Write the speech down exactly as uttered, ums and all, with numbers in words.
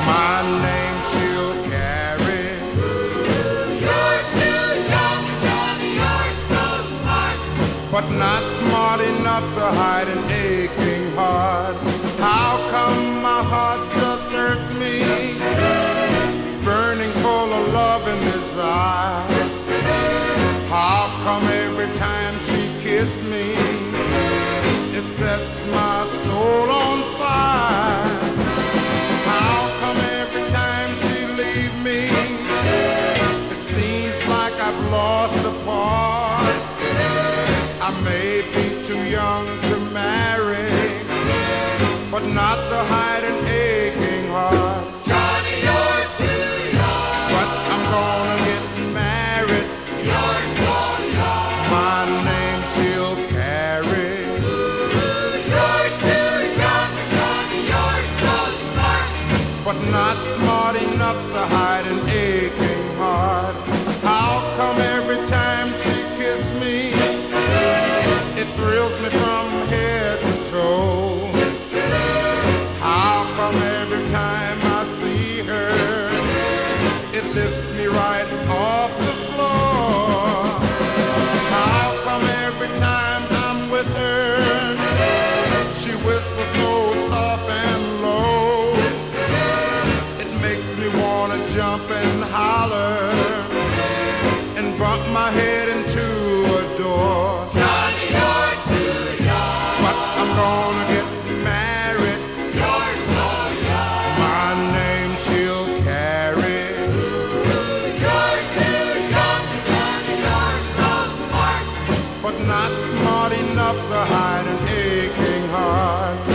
My name she'll carry. You're too young, Johnny, you're so smart. But not smart enough to hide an aching heart. How come my heart just hurts me? Burning full of love and desire. How come every time she kisses me, it sets my soul on fire? How come every time she leaves me, it seems like I've lost a part? I may be too young to marry, but not to hide an aching heart. Johnny, you're too young. But I'm gonna get married. You're so young. My name she'll carry. You're too young, Johnny, you're so smart. But not smart enough to hide an aching heart. How come every time she kisses me, it thrills me from head to toe? How come every time I see her, it lifts me right off the floor? How come every time I'm with her, she whispers so soft and low? It makes me wanna jump and holler and bump my head into a door. Johnny, you're too young. But I'm gonna get married. You're so young. My name she'll carry. You're too young, Johnny, you're so smart. But not smart enough to hide an aching heart.